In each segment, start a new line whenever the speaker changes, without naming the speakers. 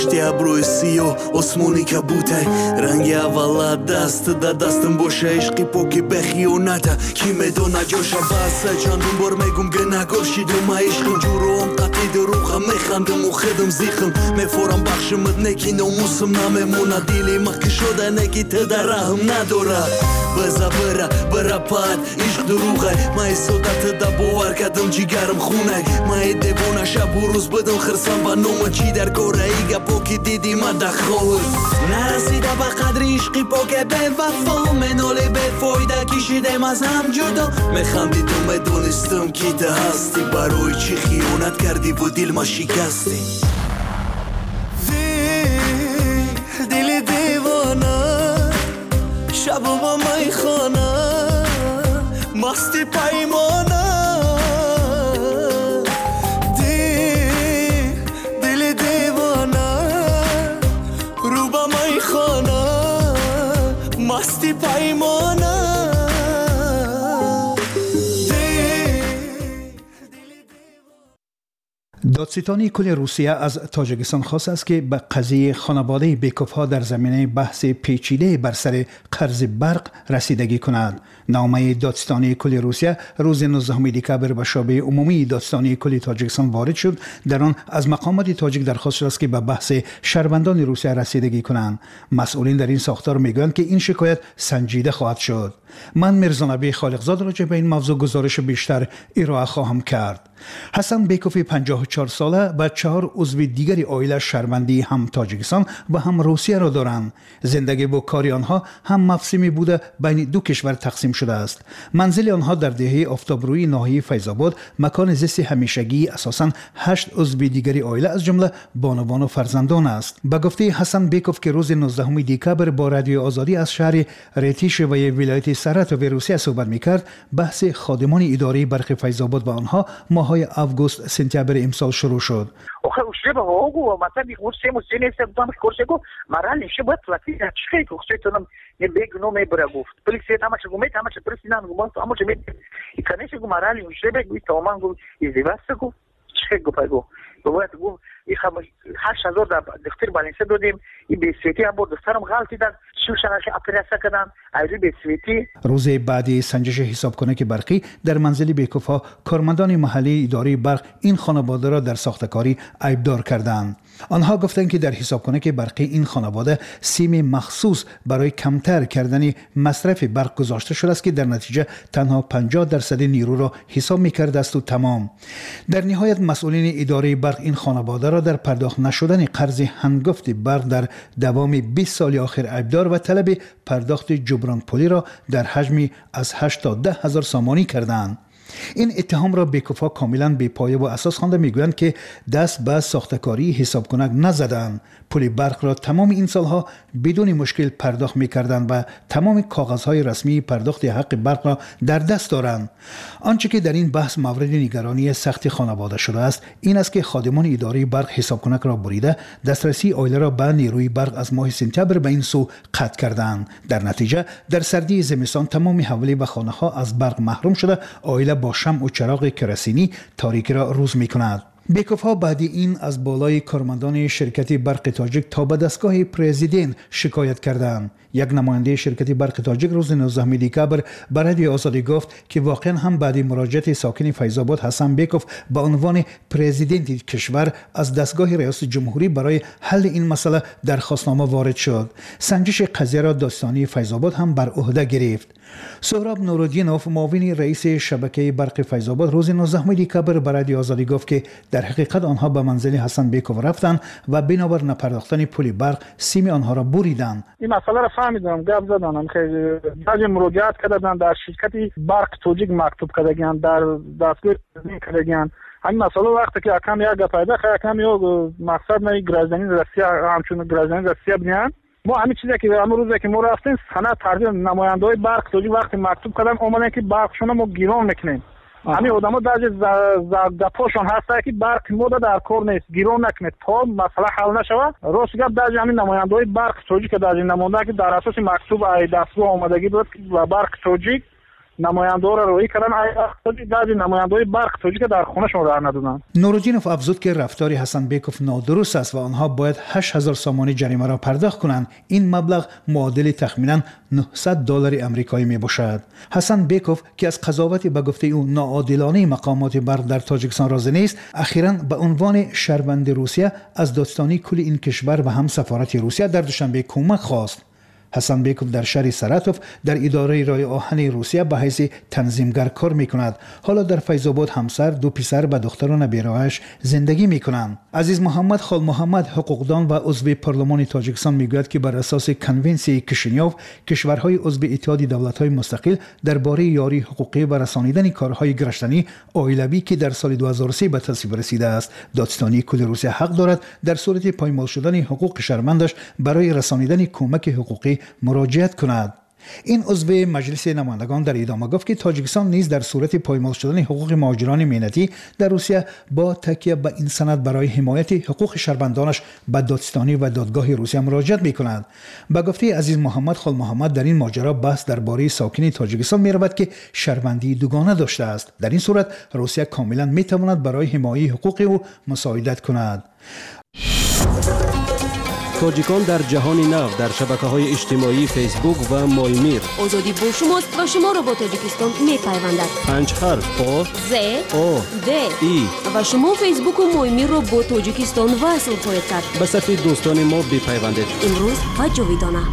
ابروی سیاه اسمونی که بوده رنگ اولا دست دا دستم باشه عشقی پوکی به خیونته کی میدونه جوشم بسه جاندون بار میگم که نگوشیدم عشقم جورم قطعی دروغم میخندم و خدم زیخم میفورم بخشمت نکی ناموسم نمیمونه دیلی مخی شده نکی تدرهم نداره بزا برا پاد عشق دروغه ما سودت دا باور کردم جیگرم خونه ما دیوونه شب و روز بدم خرسان با نوم چی در گوره ایگه پوکی دیدی ما دخواه نرسیده با قدر عشقی پوکه به وفا منولی به فایده کشیدم از هم جدا میخندیدم میدونستم کی ته هستی برای چی خیانت کردی و دل ما شکستی دل دیوانه شب با میخانه مستی پیمانه دل دیوانه رو با میخانه مستی پیمانه
دادستانی کل روسیه از تاجیکستان خواست است که به قضیه خانواده بیکوف‌ها در زمینه بحث پیچیده بر سر قرض برق رسیدگی کند. نامه دادستانی کل روسیه روز 19 دکبر به شعبه عمومی دادستانی کل تاجیکستان وارد شد. در آن از مقامات تاجیک درخواست شده است که به بحث شهروندان روسیه رسیدگی کنند. مسئولین در این ساختار میگویند که این شکایت سنجیده خواهد شد. من میرزانبی خالقزاد راجع به این موضوع گزارش بیشتر ارائه خواهم کرد. حسن بیکوفی 54 ساله و 4 عضو دیگری عائله شهروندی هم تاجیکستان و هم روسیه را دارند. زندگی و کاری آنها هم مفصلی بوده بین دو کشور تقسیم شده است. منزل آنها در دهه آفتابرویی ناحیه فیض‌آباد مکان زیست همیشگی اساساً 8 عضو دیگری عائله از جمله بانوان و فرزندان است. به گفته حسن بیکوف که روز 19 دکبر با رادیو آزادی از شهر رتیشوی ولایت سراتوف روسیه صحبت می‌کرد، بحث خادمان اداره برق فیض‌آباد و آنها ماهای آگوست سپتامبر امسال شروع شد.
Oха ушеба огу, мата би гусемо сенесе бам коршего, марали шеба плати на чхей, кохсето нам не бег но ме брагуфт. Полиция тамач гумет, тамач пресинан гумат, тамач ме. И конечно го марали ушеба го томангу издевасаго, чхей го пайго. Бывает го и хам 8000 да дохтер баленсе додим и без свети або дохтарам галти да شوشانش اپراسا کردن ایری به سویتی.
روز بعدی سنجش حسابکنک برقی در منزل بیکوف‌ها کارمندان محلی اداره برق این خانواده را در ساختکاری عیبدار کردند. آنها گفتند که در حسابکنک برقی این خانواده سیم مخصوص برای کمتر کردن مصرف برق گذاشته شده است که در نتیجه تنها 50% نیرو را حساب می‌کرده است و تمام. در نهایت مسئولین اداره برق این خانواده را در پرداخت نشدن قرض هنگفت برق در دوام 20 سال آخر عیبدار و طلب پرداخت جبران پولی را در حجمی از 8 تا 10 هزار سامانی کردند. این اتهام را بیکوف‌ها کاملا بی‌پایه و اساس خوانده میگویند که دست به ساختکاری حسابکنک نزدند. پول برق را تمام این سالها بدون مشکل پرداخت میکردند و تمام کاغذهای رسمی پرداخت حق برق را در دست دارند. آنچه که در این بحث مورد نگرانی سخت خانواده شده است این است که خادمان اداره برق حسابکنک را بریده دسترسی عائله را به نیروی برق از ماه سپتامبر به این سو قطع کردند. در نتیجه در سردی زمستان تمام حوالی و خانه‌ها از برق محروم شده عائله با شمع و چراغ کراسینی تاریکی را روز می‌کند. بیکوف‌ها بعد این از بالای کارمندان شرکت برق تاجیک تا به دستگاه پرزیدنت شکایت کردند. یک نماینده شرکت برق تاجیک روز 19 دکبر به رادیو آزادی گفت که واقعا هم بعد مراجعه ساکن فیض‌آباد حسن بیکوف به عنوان پرزیدنت کشور از دستگاه ریاست جمهوری برای حل این مسئله درخواستنامه وارد شد. سنجش قضیه را دادستانی فیض‌آباد هم بر عهده گرفت. سهراب نورالدینوف معاون رئیس شبکه برق فیض‌آباد روز 19 دکبر به رادیو آزادی گفت که در حقیقت آنها به منزل حسن بیکوف رفتند و بنابر نپرداختن پول برق سیم آنها را بریدند.
این مسئله را فهمیدم، گپ زدم، خیلی بعضی مراجعت کردن در شرکت برق تاجیک مکتوب کردن، در دستگاه کردن. همین مسئله وقتی که کم یک گپ پیدا کرد، کم یک مقصد نه گرازدانی روسیه همچون گرازدانی روسیه بنیان. ما همین چیزی که امروز که ما رفتیم سند ترجیح نماینده‌های برق تاجیک وقتی مکتوب کردن اومدن که برقشون ما گیران میکنیم. همین آدما در گپاشون هست که برق ما در کار نیست، گیران نکنید تا مسئله حل نشود. راست گپ در همین نماینده‌های برق تاجیک که در این نماینده که در اساس مکتوب دستگاه آمادگی بود و برق تاجیک намояндора роӣ кардан баъзи намояндои барқ тоҷик дар хонашон роҳ надоданд.
нуруҷдинов афзуд ки рафтори ҳасанбеков нодуруст аст ва онҳо бояд 8000 сомонӣ ҷаримаро пардохт кунанд. ин маблағ муодили тахминан $900 амрикоӣ мебошад. ҳасанбеков ки аз қазовати ба гуфтаи ӯ ноодилонаи мақомоти барқ дар тоҷикистон розӣ нест, ахиран ба унвони шарбанди русия аз додстони кули ин кишвар ва ҳам сафорати русия дар душанбе кӯмак хост. ҳасанбеков дар шаҳри саратов дар идораи роҳи оҳани русия ба ҳайси танзимгар кор мекунад. ҳоло дар файзобод ҳамсар, ду писар ва духтару набираҳояш зиндагӣ мекунанд. азиз муҳаммад холмуҳаммад ҳуқуқдон ва узви парлумони тоҷикистон мегӯяд ки бар асоси конвенсияи кишинёв кишварҳои узви иттиҳоди давлатҳои мустақил дар бораи ёрии ҳуқуқӣ ва расонидани корҳои гираштанӣ оилавӣ ки дар соли 2003 ба тасвиб расидааст, додстонии кули русия ҳақ дорад дар сурати поймол шудани ҳуқуқи шармандаш барои расонидани кӯмаки ҳуқуқӣ муроҷиат кунад. ин узви маҷлиси намояндагон дар идома гуфт ки тоҷикистон низ дар сурати поймол шудани ҳуқуқи муҳоҷирони меҳнатӣ дар русия бо такя ба ин санад барои ҳимояти ҳуқуқи шарбандонаш ба додстонӣ ва додгоҳи русия муроҷиат мекунад. ба гуфтаи азиз муҳаммад холмуҳаммад дар ин моҷаро баҳс дар бораи сокини тоҷикистон меравад ки шарбандии дугона доштааст. дар ин сурат русия комилан метавонад барои ҳимояи ҳуқуқи ӯ мусоидат кунад.
тоҷикон дар ҷаҳони нав дар шабакаҳои иҷтимоӣ фейсбук ва молмир.
озодӣ бо шумост ва шуморо бо тоҷикистон мепайвандад.
5 ҳарф о
з
о
д
и
ва шумо фейсбуку молмирро бо тоҷикистон васл хоҳед кард.
ба сафи дӯстони мо бипайвандед.
имрӯз ва ҷовидона.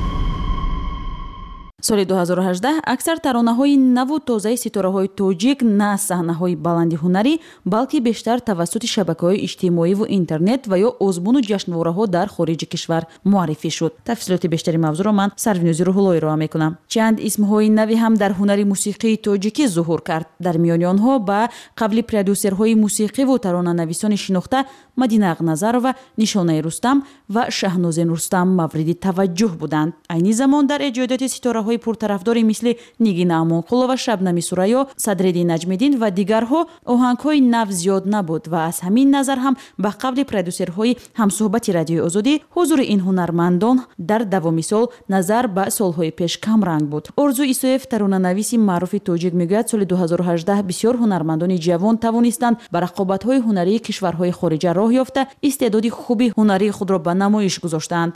соли 2018 аксар таронаҳои наву тозаи ситораҳои тоҷик на саҳнаҳои баланди ҳунарӣ, балки бештар тавассути шабакаҳои иҷтимоиву интернет ва ё озмуну ҷашнвораҳо дар хориҷи кишвар муаррифӣ шуд. тафсилоти бештари мавзӯъро ман Сарвинӯзи Рӯҳуллоҳӣ роҳа мекунам. чанд исмҳои нави ҳам дар ҳунари мусиқии тоҷикӣ зуҳур кард. дар миёни онҳо ба қабли продюсерҳои мусиқиву таронанависони шинохта Мадина Ағназарова, Нишонаи Рустам ва Шаҳнозин Рустам мавриди таваҷҷӯҳ буданд. айни замон дар эҷодиёти ситораҳои пуртарафдори мисли Нигина Амонқулова, Шабнами Сурайё, Садреддин Наҷмиддин ва дигарҳо оҳангҳои нав зиёд набуд ва аз ҳамин назар ҳам ба қабли продюсерҳои ҳамсӯҳбати Радиои Озодӣ ҳузури ин ҳунармандон дар давоми сол назар ба солҳои пеш камранг буд. Орзу Исоев, таронанависи маъруфи тоҷик, мегӯяд соли 2018 бисёр ҳунармандони ҷавон тавонистанд ба рақобатҳои ҳунарии кишварҳои хориҷа роҳ ёфта истеъдоди хуби ҳунарии худро ба намоиш гузоштаанд.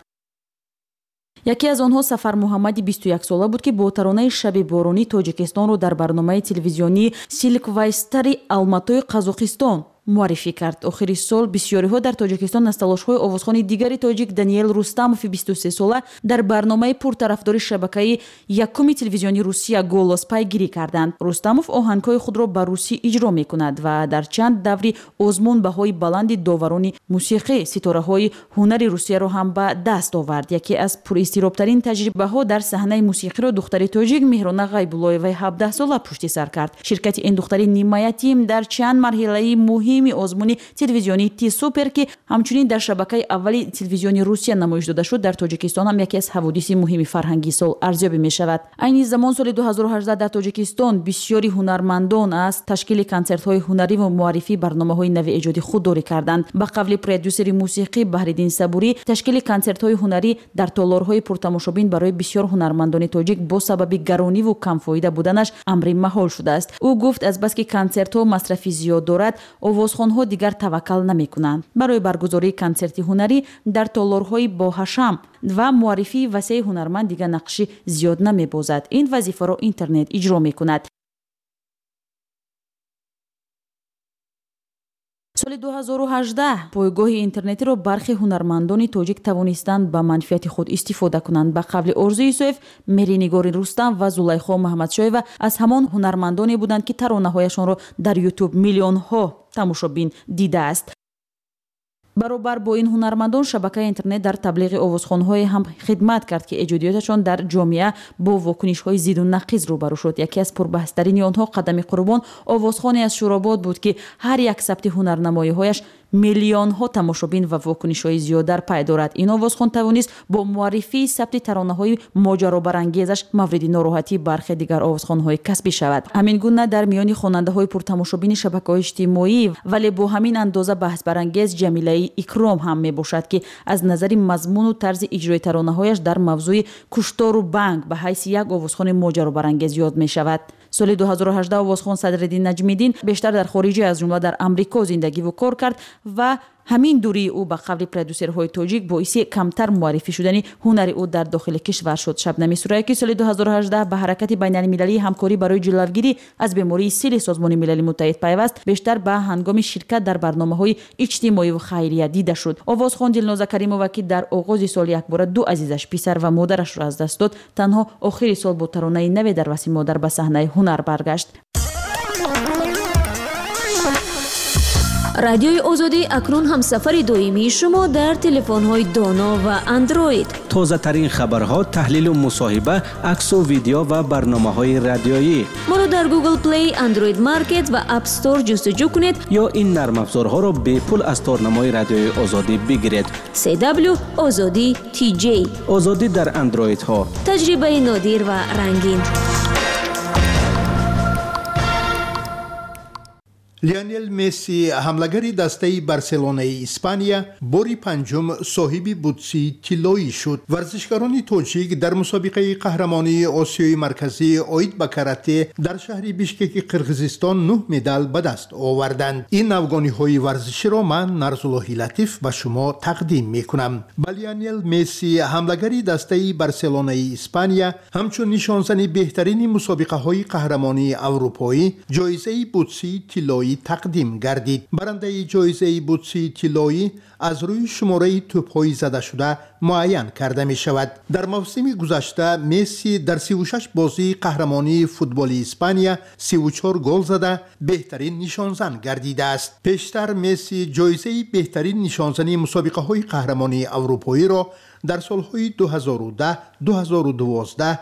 яке аз онҳо Сафар Муҳаммади 21 сола буд ки бо таронаи Шаби боронӣ Тоҷикистонро дар барномаи телевизионии Силквайстари Алматои Қазоқистон муаррифӣ кард. охири сол бисёриҳо дар Тоҷикистон аз талошҳои овозхони дигари тоҷик Даниел Рустамови 23 сола дар барномаи пуртарафдори шабакаи якуми телевизиони Русия «Голос» пайгирӣ карданд. Рустамов оҳангҳои худро ба русӣ иҷро мекунад ва дар чанд даври озмун баҳои баланди доварони мусиқӣ ситораҳои ҳунари Русияро ҳам ба даст овард. яке аз пуристиробтарин таҷрибаҳо дар саҳнаи мусиқиро духтари тоҷик Меҳрона Ғайбуллоеваи 17 сола пушти сар кард. ширкати ин духтари нимаятим дар чанд марҳилаи муҳими озмуни телевизиони Ти-Супер ки ҳамчунин дар шабакаи аввали телевизиони Русия намоиш дода шуд, дар Тоҷикистон ҳам яке аз ҳаводиси муҳими фарҳангии сол арзёбӣ мешавад. айни замон соли 2018 дар Тоҷикистон бисёри ҳунармандон аз ташкили консертҳои ҳунариву муаррифии барномаҳои нави эҷоди худдорӣ карданд. ба қавли продюсери мусиқӣ Баҳриддин Сабурӣ, ташкили консертҳои ҳунарӣ дар толорҳои пуртамошобин барои бисёр ҳунармандони тоҷик бо сабаби гарониву камфоида буданаш амри маҳол шудааст. ӯ гуфт аз баски консертҳо масрафи зиёд дорад, овозхонҳо дигар таваккал намекунанд. барои баргузории консерти ҳунарӣ дар толорҳои боҳашам ва муаррифии васеъи ҳунарманд дигар нақши зиёд намебозад. ин вазифаро интернет иҷро мекунад. соли 2018 пойгоҳи интернетиро бархи ҳунармандони тоҷик тавонистанд ба манфиати худ истифода кунанд. ба қавли Орзу Исоев, Меринигори Рустам ва Зулайхо Маҳмадшоева аз ҳамон ҳунармандоне буданд ки таронаҳояшонро дар YouTube миллионҳо тамошобин дидааст. баробар бо ин ҳунармандон шабакаи интернет дар таблиғи овозхонҳое ҳам хидмат кард ки эҷодиёташон дар ҷомеа бо вокунишҳои зидду нақиз рӯбарӯ шуд. яке аз пурбаҳстарини онҳо Қадами Қурбон овозхоне аз Шуробод буд ки ҳар як сабти ҳунарнамоиҳояш миллионҳо тамошобин ва вокунишҳои зиёдар пай дорад. ин овозхон тавонист бо муаррифии сабти таронаҳои моҷаробарангезаш мавриди нороҳатии бархе дигар овозхонҳои касбӣ шавад. ҳамин гуна дар миёни хонандаҳои пуртамошобини шабакаҳои иҷтимоӣ вале бо ҳамин андоза баҳсбарангез ҷамилаи икром ҳам мебошад ки аз назари мазмуну тарзи иҷрои таронаҳояш дар мавзӯи куштору банк ба ҳайси як овозхони моҷаробарангез ёд мешавад. соли 2018 овозхон Садриддин Наҷмиддин бештар дар хориҷӣ аз ҷумла дар Амрико зиндагиву кор кард ва ҳамин дурии ӯ ба қавли продюсерҳои тоҷик боиси камтар муаррифӣ шудани ҳунари ӯ дар дохили кишвар шуд. Шабнами Сурайёкӣ соли 2018 ба ҳаракати байналмилалии ҳамкорӣ барои ҷилавгирӣ аз бемории сили Созмони Милали Муттаҳид пайваст бештар ба ҳангоми ширкат дар барномаҳои иҷтимоиву хайрия дида шуд. Овозхон Дилноза Каримова ки дар оғози соли якбора ду азизаш писар ва модарашро аз даст дод, танҳо охири сол бо таронаи наве дар васми модар ба саҳнаи ҳунар баргашт.
радиои озодӣ акнун ҳамсафари доимии шумо дар телефонҳои доно ва андроид.
тозатарин хабарҳо, таҳлилу мусоҳиба, аксу видео ва барномаҳои радиоӣ.
моро дар Google Play, Android Market ва App Store ҷустуҷӯ кунед
ё ин нармафзорҳоро бепул аз торнамои радиои озодӣ бигиред.
CW Озодӣ TJ.
озодӣ дар андроидҳо.
таҷрибаи нодир ва рангин.
لیونل مسی حملگر دسته بارسلونای اسپانیا باری پنجم صاحب بوتسی طلایی شد. ورزشکاران تاجیک در مسابقه قهرمانی آسیای مرکزی آید به کاراته در شهر بیشکک قرقیزستان 9 مدال به دست آوردند. این افغانی ورزشی را من نرزالله لطیف به شما تقدیم میکنم. لیونل مسی حملگر دسته بارسلونای اسپانیا همچون نشانزنی بهترین مسابقه های قهرمانی اروپایی جایزه بوتسی طلایی تقدیم گردید. برنده جایزه بوتسی طلایی از روی شماره توپ‌های زده شده معین کرده می شود. در موسم گذشته مسی در 36 بازی قهرمانی فوتبال اسپانیا 34 گل زده بهترین نشانزن گردیده است. پیشتر مسی جایزه بهترین نشانزنی مسابقه های قهرمانی اروپایی را در سالهای 2010، 2012،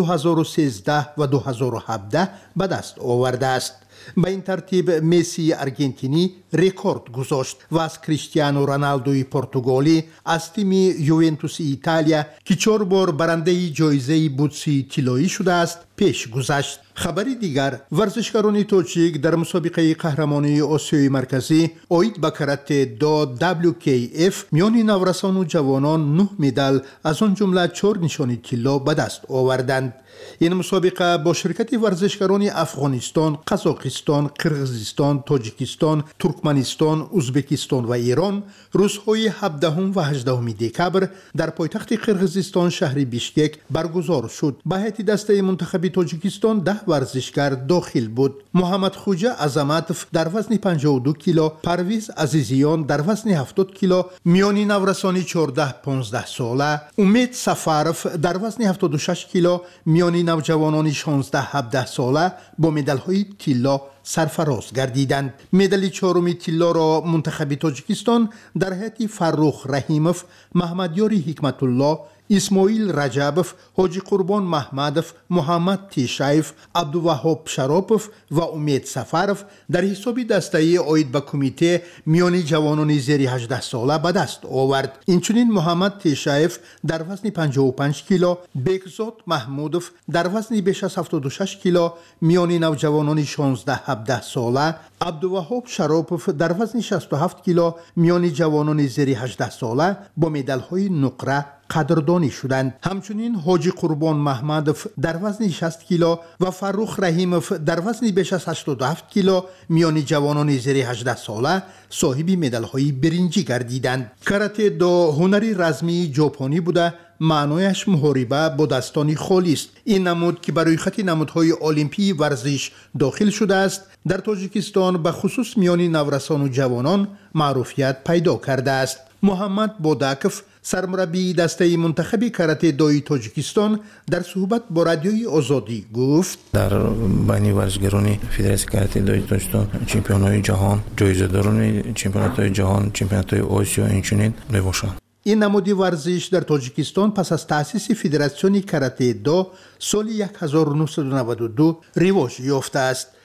2013 و 2017 به دست آورده است. به این ترتیب مسی ارژنتینی رکورد گذاشت و از کریستیانو رونالدوی پرتغالی از تیم یوونتوس ایتالیا که 4 بار برنده جایزه بوتسی طلایی شده است پیش گذشت. خبری دیگر، ورزشکاران تاجیک در مسابقه قهرمانی آسیای مرکزی آید به کاراته دو WKF میان نورسان و جوانان 9 مدال از آن جمله 4 نشانی طلا به دست آوردند. این مسابقه با شرکت ورزشکاران افغانستان، قزاقستان، قرقیزستان، تاجیکستان، ترکمنستان، ازبکستان و ایران روزهای 17 و 18 دکبر در پایتخت قرقیزستان شهر بیشکک برگزار شد. به هیئت دسته منتخب تاجیکستان 10 ورزشکار داخل بود. محمد خوجه عظمتوف در وزن 52 کیلو، پرویز عزیزیان در وزن 70 کیلو، میانی نورسانی 14-15 ساله، امید سفاروف در وزن 76 کیلو، میانی نوجوانان 16-17 ساله با مدال‌های طلا سرفراز گردیدند. مدال چهارم طلا را منتخب تاجیکستان در هیئت فرخ رحیموف، محمدیار حکمت الله، اسماعیل رجبوف، حاجی قربان محمدوف، محمد تیشایف، عبدالوهاب شراپوف و امید سفروف در حساب دسته آید به کمیته میانی جوانان زیر 18 ساله به دست آورد. اینچنین محمد تیشایف در وزن 55 کیلو، بکزاد محمودوف در وزن بیش از 76 کیلو میانی نوجوانان 16-17 ساله، عبدالوهاب شراپوف در وزن 67 کیلو میانی جوانان زیر 18 ساله با مدال‌های نقره قدردانی شدند. همچنین حاجی قربان محمدوف در وزن 60 کیلو و فرخ رحیموف در وزن بیش از 87 کیلو میان جوانان زیر 18 ساله صاحب مدال‌های برنجی گردیدند. کاراته دو هنری رزمی ژاپنی بوده، معنایش محاربه با دستان خالی است. این نمود که برای خط نمودهای المپی ورزش داخل شده است در تاجیکستان به خصوص میان نورسان و جوانان معروفیت پیدا کرده است. محمد بوداکوف سرمربی دسته منتخب کاراته دوی تاجیکستان در صحبت با رادیوی آزادی گفت
در بین ورزشکاران فدراسیون کاراته دوی تاجیکستان چمپیونای جهان، جایزه‌داران چمپیونات‌های جهان، چمپیونات‌های آسیا اینچنین میباشند.
این نمود ورزش در تاجیکستان پس از تأسیس فدراسیون کاراته دو سال 1992 رواج یافته است.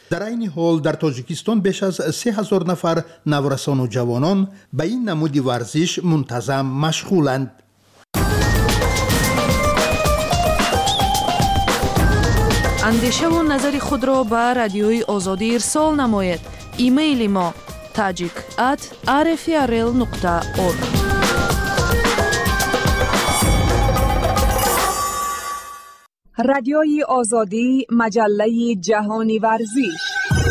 در این حال در تاجیکستان بیش از 3000 نفر نورسان و جوانان به این نمود ورزش منتظم مشغولند.
اندیشه و نظر خود را به رادیوی آزادی ارسال نماید. ایمیل ما tajik@rfrl.org.
رادیوی آزادی، مجله جهانی ورزش.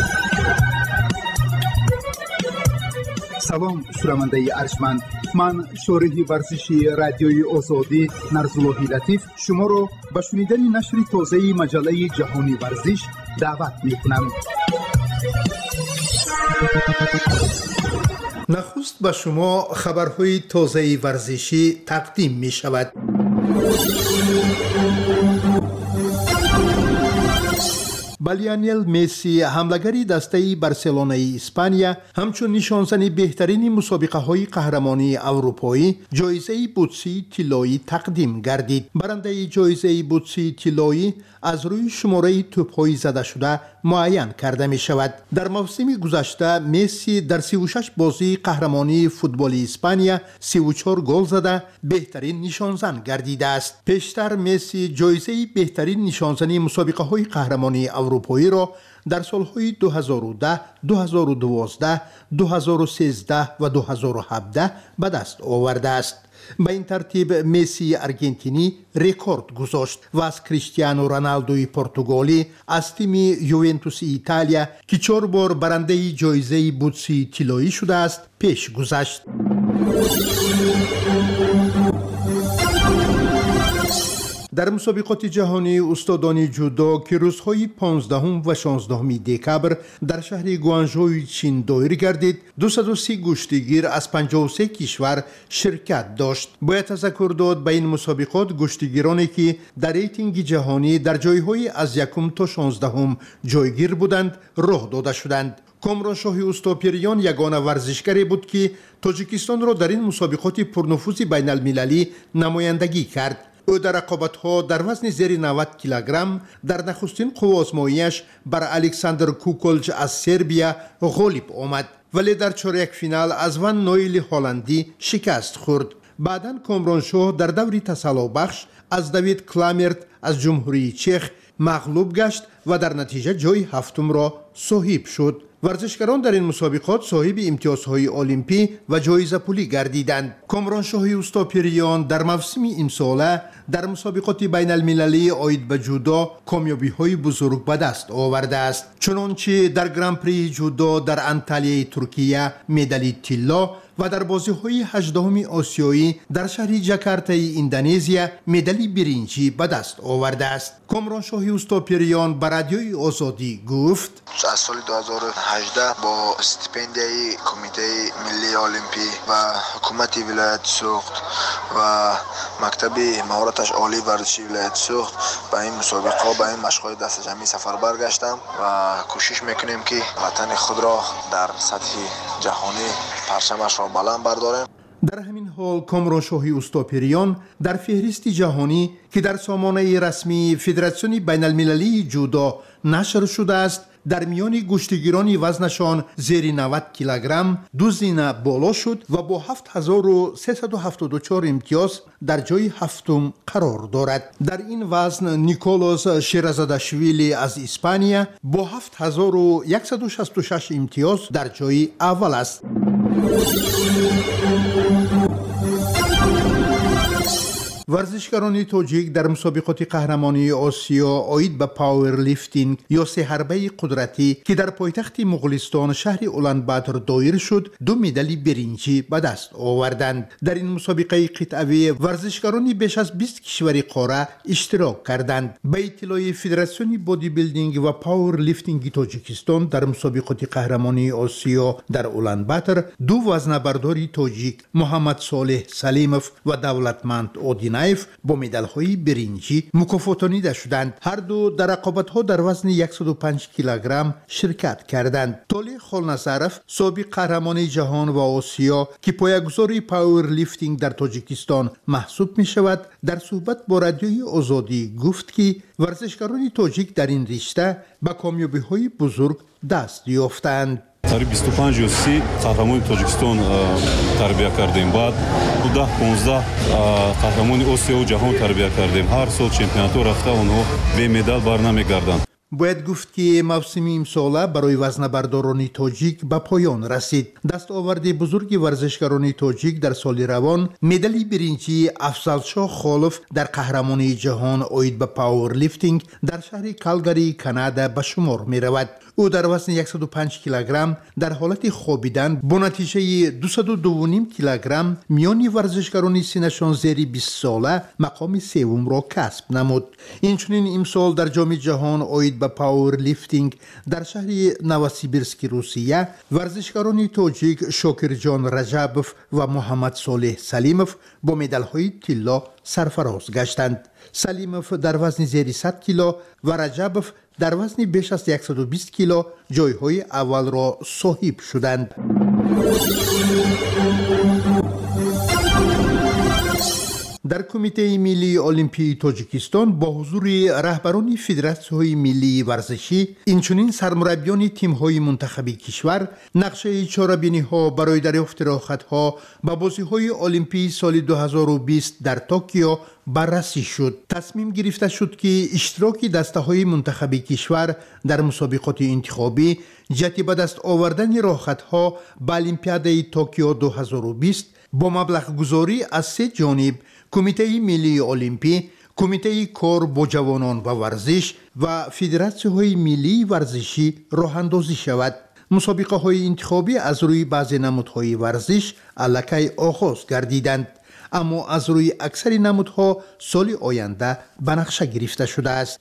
سلام شنونده ارجمند، من شارح ورزشی رادیوی آزادی نرزاللهی لطیف شما را به شنیدن نشر تازه مجله جهانی ورزش دعوت می‌کنم.
نخست به شما خبرهای تازه ورزشی تقدیم می شود. لیونل مسی حملگری دسته بارسلونای اسپانیا همچون نشانزن بهترین مسابقه های قهرمانی اروپایی جایزه بوتسی طلایی تقدیم گردید. برنده جایزه بوتسی طلایی از روی شماره توپ‌های زده شده معین کرده می شود. در موسم گذشته مسی در 36 بازی قهرمانی فوتبال اسپانیا 34 گل زده بهترین نشانزن گردیده است. پیشتر مسی جایزه بهترین نشانزنی مسابقه های قهرمانی اروپایی را در سالهای 2010، 2012، 2013 و 2017 به دست آورده است. به این ترتیب مسی ارژنتینی رکورد گذاشت و از کریستیانو رونالدوی پرتغالی از تیم یوونتوس ایتالیا که 4 بار برنده جایزه بوتسی طلایی شده است پیش گذشت. در مسابقات جهانی استادان جودو که روزهای 15 و 16 دکبر در شهر گوانژوی چین دایر گردید 230 گشتیگیر از 53 کشور شرکت داشت. باید تذکر داد به این مسابقات گشتیگیرانی که در ریتینگ جهانی در جایهای از 1 تا 16 جایگیر بودند راه داده شدند. کامرانشاه اوستاپیریان یگانه ورزشکاری بود که تاجیکستان را در این مسابقات پرنفوذ بین المللی نمایندگی کرد. او در رقابت‌ها در وزن زیر 90 کیلوگرم در نخستین قوازماییش بر الکساندر کوکولج از سربیا غالب آمد، ولی در چهارک فینال از ون نویل هلندی شکست خورد. بعداً کامرانشاه در دوری تسلا بخش از دوید کلامرت از جمهوری چخ مغلوب گشت و در نتیجه جای هفتم را صاحب شد. ورزشکاران در این مسابقات صاحب امتیازهای المپی و جایزه پولی گردیدند. کامرانشاه اوستاپیریان در موسم امساله در مسابقات بین المللی آید به جودو کامیابی‌های بزرگ به دست آورده است. چنانچه در گرند پری جودو در انطالیای ترکیه مدال طلا و در بازی‌های 18 آسیایی در شهر جاکارتای اندونزیا مدال برنجی به دست آورده است. کامرانشاه اوستاپیریان به رادیوی آزادی گفت:
از سال 2018 با استیپندیای کمیته ملی المپی و حکومت ولایت سوخت و مکتب مهارتش عالی ورزشی ولایت سوخت به این مسابقه و به این مشق‌های دست جمعی سفر برگشتم و کوشش میکنیم که وطن خود را در سطح جهانی پرچمش را بلند برداریم.
در همین حال کامرانشاه اوستاپیریان در فهرست جهانی که در سامانه رسمی فدراسیون بین المللی جودو نشر شده است در میان گشتیگیران وزنشان زیر 90 کیلوگرم 2 زینه بالا شد و با 7374 امتیاز در جای هفتم قرار دارد. در این وزن نیکولاس شیرازاداشویلی از اسپانیا با 7166 امتیاز در جای اول است. ورزشکاران تاجیک در مسابقات قهرمانی آسیا آید به پاور لیفتینگ یا سه حربه قدرتی که در پایتخت مغولستان شهر اولانباتر دایر شد 2 مدال برنجی به دست آوردند. در این مسابقه قطعه‌ای ورزشکاران بیش از 20 کشور قاره اشتراک کردند. به اطلاع فدراسیون بادی بیلدینگ و پاور لیفتینگ تاجیکستان در مسابقات قهرمانی آسیا در اولانباتر 2 وزنه‌بردار تاجیک محمد صالح سلیموف و دولتمند آدینه نایف با مدال‌های برنجی مکافاتانیده شدند. هر دو در رقابت‌ها در وزن 105 کیلوگرم شرکت کردند. طالع خالنظرف سابق قهرمان جهان و آسیا که پایه‌گذار پاور لیفتینگ در تاجیکستان محسوب می‌شود، در صحبت با رادیوی آزادی گفت که ورزشکاران تاجیک در این رشته به کامیابی‌های بزرگ دست یافتند.
سال 25 و 30 قهرمان تاجیکستان تربیت کردیم. بعد 15 قهرمان آسیا و جهان تربیت کردیم. هر سال چمپیونات رفته اونها به مدال برنمیگردند.
باید گفت که موسم امساله برای وزنه‌برداران تاجیک به پایان رسید. دستاورد بزرگ ورزشکاران تاجیک در سال روان مدال برنجی افضلشاه خالف در قهرمانی جهان اید به پاور لیفتینگ در شهر کالگاری کانادا به شمار می رود. او در وزن 105 کیلوگرم در حالت خوابیدن با نتیجه 202.5 کیلوگرم میان ورزشکاران سنشان زیر 20 ساله مقام سوم را کسب نمود. اینچنین امسال در جام جهان اید به پاور لیفتینگ در شهر نوسیبیرسک روسیه ورزشکاران تاجیک شاکرجان رجبوف و محمد صالح سلیموف با مدال‌های طلا سرفراز گشتند. سلیموف در وزن زیر 100 کیلو و رجبوف در وزن بیش از 120 کیلو جایهای اول را صاحب شدند. در کمیته ملی المپی تاجیکستان با حضور رهبران فدراسیون ملی ورزشی اینچنین سرمربیان تیم‌های منتخبی کشور نقشه چاره‌بینی‌ها برای دریافت راحت‌ها به بازی‌های المپی سال 2020 در توکیو بررسی شد. تصمیم گرفته شد که اشتراک دسته‌های منتخبی کشور در مسابقات انتخابی جهت به دست آوردن راحت‌ها به المپیاد توکیو 2020 با مبلغ گذاری از 3 جانب کمیته ملی المپی، کمیته کار با جوانان و ورزش و فدراسیون ملی ورزشی راه اندازی شود. مسابقه های انتخابی از روی بعضی نمودهای ورزش الکی آغاز گردیدند، اما از روی اکثر نمودها سال آینده به نقشه گرفته شده است.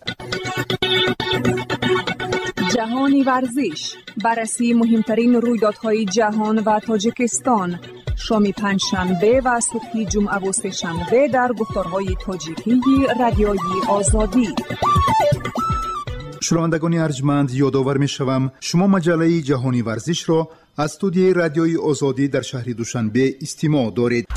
جهانی ورزش، بررسی مهمترین رویدادهای جهان و تاجیکستان، شام پنجشنبه و صبح جمعه و سه‌شنبه در گفتارهای تاجیکی رادیوی آزادی.
شنوندگان ارجمند، یادآور می‌شوم شما مجله جهانی ورزش را از استودیوی رادیوی آزادی در شهر دوشنبه استماع دارید.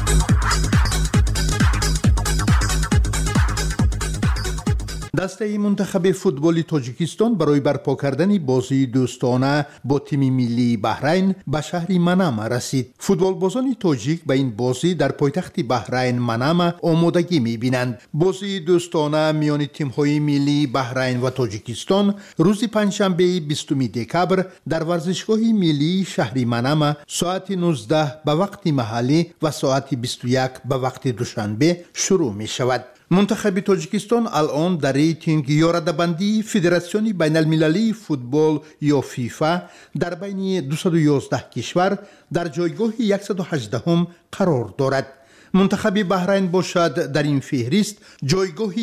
دسته منتخب فوتبال تاجیکستان برای برپا کردن بازی دوستانه با تیم ملی بحرین به شهر منامه رسید. فوتبالبازان تاجیک به این بازی در پایتخت بحرین منامه آمادگی می‌بینند. بازی دوستانه میان تیم‌های ملی بحرین و تاجیکستان روز پنجشنبه 20 دکبر در ورزشگاه ملی شهر منامه ساعت 19 به وقت محلی و ساعت 21 به وقت دوشنبه شروع می‌شود. منتخب تاجیکستان الان در ریتینگ یا رده‌بندی فدراسیون بین المللی فوتبال یا فیفا در بین 211 کشور در جایگاه 118 قرار دارد. منتخب بحرین باشد در این فهرست جایگاه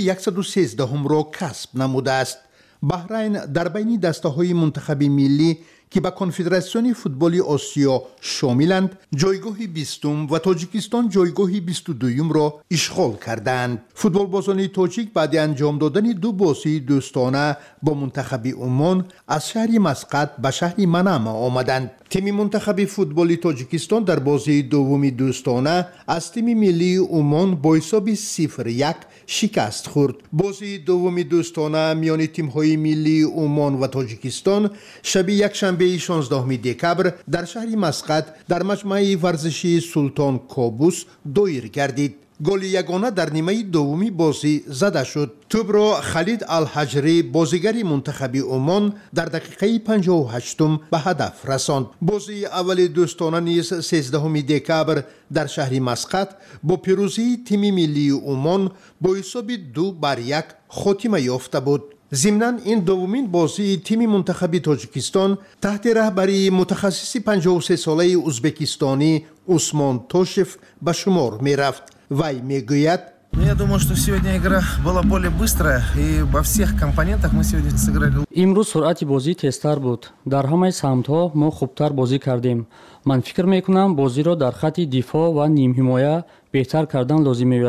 113 را کسب نموده است. بحرین در بین دسته‌های منتخب ملی که به کنفدراسیون فوتبال آسیا شاملند جایگاه 20 و تاجیکستان جایگاه 22 را اشغال کردند. فوتبالبازان تاجیک بعد انجام دادن 2 بازی دوستانه با منتخب عمان از شهر مسقط به شهر منامه آمدند. تیم منتخب فوتبال تاجیکستان در بازی دوم دوستانه از تیم ملی عمان با حساب 0-1 شکست خورد. بازی دوم دوستانه میان تیم‌های ملی عمان و تاجیکستان شب یکشنبه 16 دکبر در شهر مسقط در مجمع ورزشی سلطان کابوس دایر گردید. گل یگانه در نیمه دومی بازی زده شد. توپ را خالد الحجری بازیگر منتخب عمان در دقیقه 58 به هدف رساند. بازی اول دوستانه نیز 13 دکبر در شهر مسقط با پیروزی تیم ملی عمان با حساب 2-1 خاتمه یافته بود. ضمناً این دومین بازی تیم منتخب تاجیکستان تحت رهبری متخصص 53 ساله ازبکستانی عثمان توشев به شمار می رفت. وی می گوید
Я думаю, что сегодня игра была более быстрая и во всех компонентах мы сегодня сыграли.
имрӯз суръати бозӣ тезтар буд. дар ҳамаи самтҳо мо хубтар бозӣ кардем. ман фикр мекунам бозиро дар хатти дифоъ ва нимҳимоя беҳтар кардан лозим меояд.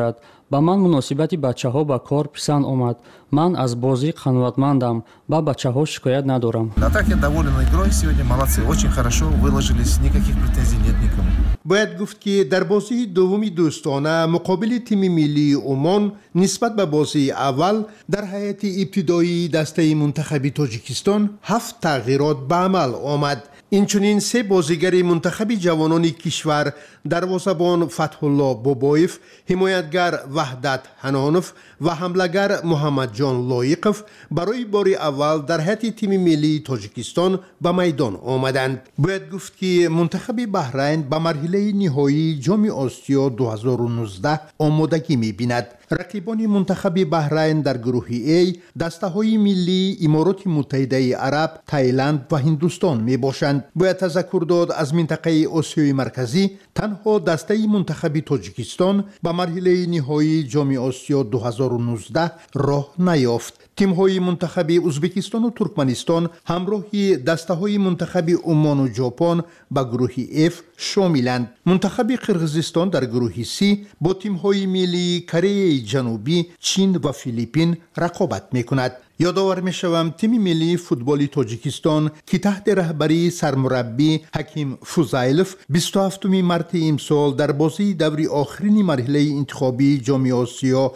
ба ман муносибати бачаҳо ба кор писанд омад. Ман аз бозӣ қаноатмандам, ба бачаҳо шикоят надорам.
А так я доволен игрой сегодня, молодцы, очень хорошо выложились, никаких претензий нет никому.
باید گفت که در بازی دومی دوستانه مقابل تیم ملی عمان نسبت به بازی اول در هیئت ابتدایی دسته منتخب تاجیکستان 7 تغییرات به عمل آمد. اینچنین 3 بازیگر منتخب جوانان کشور دروازه‌بان فتح‌الله بابایف، حمایتگر وحدت حنانف و حمله‌گر محمد جان لایقов برای بار اول در هیئت تیم ملی تاجیکستان به میدان آمدند. باید گفت که منتخب بحرین به مرحله نهایی جام آسیا 2019 آمادگی می‌بیند. رقیبان منتخب بحرین در گروه A دسته‌های ملی امارات متحده عرب، تایلند و هندوستان میباشند. باید تذکر داد از منطقه آسیای مرکزی تنها دسته منتخب تاجیکستان به مرحله نهایی جام آسیا 2019 راه نیافت. تیم‌های منتخب ازبکستان و ترکمنستان همراه دسته‌های منتخب عمان و ژاپن به گروه F شاملند. منتخب قرقیزستان در گروه C با تیم‌های ملی کره جنوبی، چین و فیلیپین رقابت می‌کند. یادآور می‌شوم تیم ملی فوتبال تاجیکستان که تحت رهبری سرمربی حکیم فوزایلوف 27 مارس امسال در بازی دور آخرین مرحله انتخابی جام آسیا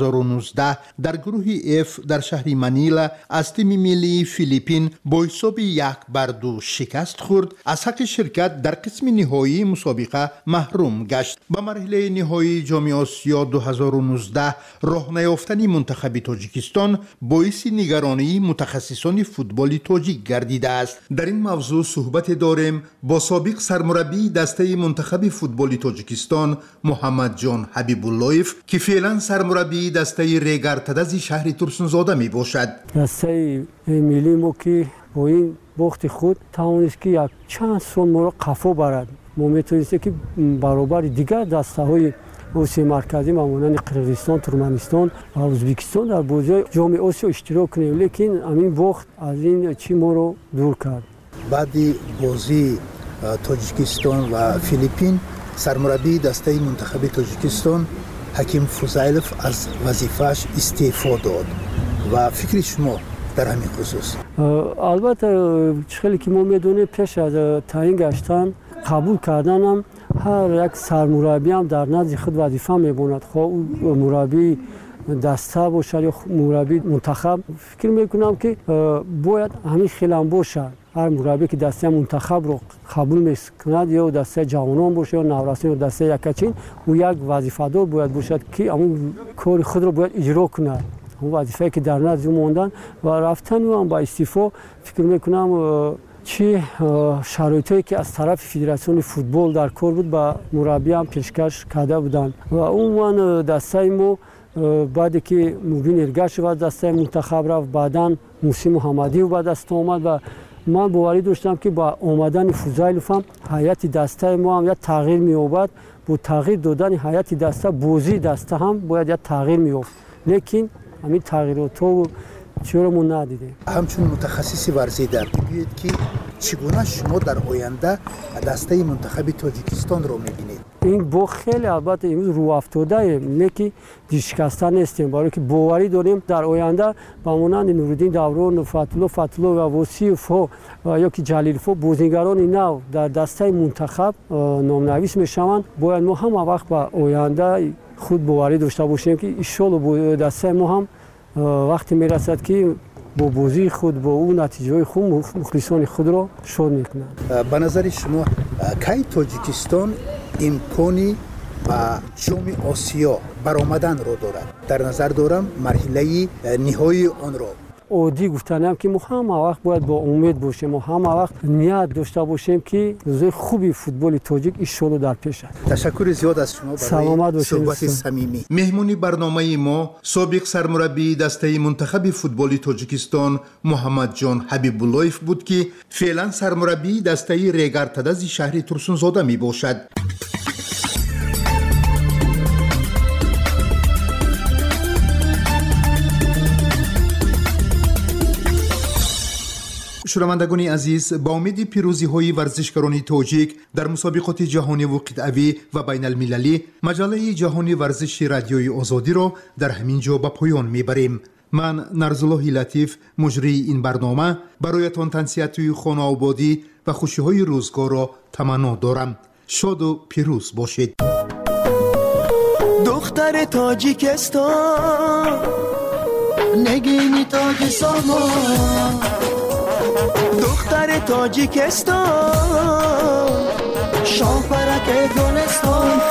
2019 در گروه F در شهر منیلا از تیم ملی فیلیپین با حساب 1-2 شکست خورد. از حق شرکت در قسم نهایی مسابقه محروم گشت. به مرحله نهایی جام آسیا 2019 راه نیافتن منتخب تاجیکستان باعث نگرانی متخصصان فوتبال تاجیک گردیده است. در این موضوع صحبت داریم با سابق سرمربی دسته منتخب فوتبال تاجیکستان محمد جان حبیب اللهیف که فعلا سرمربی دسته ریگارتدز شهر ترسنزاده می باشد.
دسته ملی ما که با این باخت خود توانست که یک چند سال ما را قفا برد. ما میتونیم که برابر دیگر دسته های آسیای مرکزی مانند قرقیزستان، ترکمنستان و ازبکستان در بازی جام آسیا اشتراک کنیم، لیکن همین باخت از این چی ما رو دور کرد.
بعد بازی تاجیکستان و فیلیپین سرمربی دسته منتخب تاجیکستان حکیم فوزایلوف از وظیفه‌اش استعفا داد و فکر شما در همین خصوص؟
البته خیلی که ما میدونیم پیش از تعیین گشتن قبول کردن هم هر یک سرمربی هم در نزد خود وظیفه میبوند، خواه مربی دسته باشد یا مربی منتخب. فکر میکنم که باید همین خیلی هم باشد. هر مربی که دسته منتخب رو قبول میکند یا دسته جوانان باشه یا نورسان یا دسته یکچین، او یک وظیفه دار باید باشد که همون کار خود رو باید اجرا کند. اون وظیفه که در نزد موندن و رفتن و هم با استعفا فکر میکنم چی شرایطی که از طرف فدراسیون فوتبال در کار بود با مربی هم پیشکش کرده بودند و اون دسته ما بعد که مبین ارگشت و دسته منتخب رفت بعداً موسی محمدی و دست آمد و من باوری داشتم که با آمدن فوزایلوف هم هیئت دسته ما هم یک تغییر می‌یابد. با تغییر دادن هیئت دسته بازی دسته هم باید یک تغییر می‌یافت، لیکن همین تغییرات چرا ما ندیدیم؟
همچون متخصص ورزیده بگویید که چگونه شما در آینده دسته منتخب تاجیکستان رو می‌بینید؟
این با خیلی البته امروز رو افتاده ایم، لیکن شکسته نیستیم، برای که باوری داریم در آینده با مانند نورالدین دوران، فتح‌الله و وصیف یا که جلیل‌ف بازیگران نو در دسته منتخب نام‌نویس میشوند. باید ما هم وقت با آینده خود باوری داشته باشیم که ان شاءالله دسته ما هم وقتی میرسد که با بازی خود با اون نتیجه خود مخلصان خود را شاد میکنند.
به نظر شما کی تاجیکستان امکانی و جام آسیا برآمدن را دارد؟ در نظر دارم مرحله نهایی آن را.
عادی گفتنم که ما هم وقت باید با امید باشیم، ما هم وقت نیت داشته باشیم که روزای خوبی فوتبال تاجیک ان شاءالله در پیش است.
تشکر زیاد از شما برای صحبت صمیمی.
مهمون برنامه ما سابق سرمربی دسته منتخب فوتبال تاجیکستان محمد جان حبیب اللهیف بود که فعلا سرمربی دسته ریگارتدز شهر ترسنزاده می باشد. شنوندگان عزیز، با امید پیروزی های ورزشکاران تاجیک در مسابقات جهانی و قطعوی و بین المللی، مجله جهانی ورزش رادیوی آزادی را در همین جا به پایان میبریم. من نرزالله لطیف، مجری این برنامه، برایتان تنصیحات خانه آبادی و خوشی های روزگار را تمنا دارم. شاد و پیروز باشید.
دختر تاجیکستان، نگینی تاج سامان، دختر تاجیکستان، شاه پرک گلستان.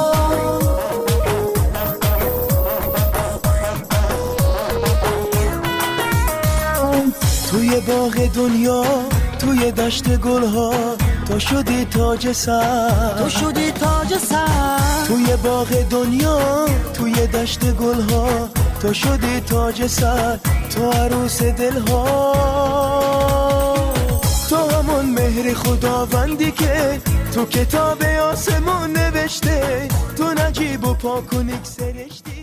توی باغ دنیا، توی دشت گلها، تو شدی تاج سر، تو شدی تاج سر. توی باغ دنیا، توی دشت گلها، تو شدی تاج سر، تو عروس دلها. تو همون مهر خداوندی که تو کتاب آسمون نوشته، تو نجیب و پاک و نک سرشتی.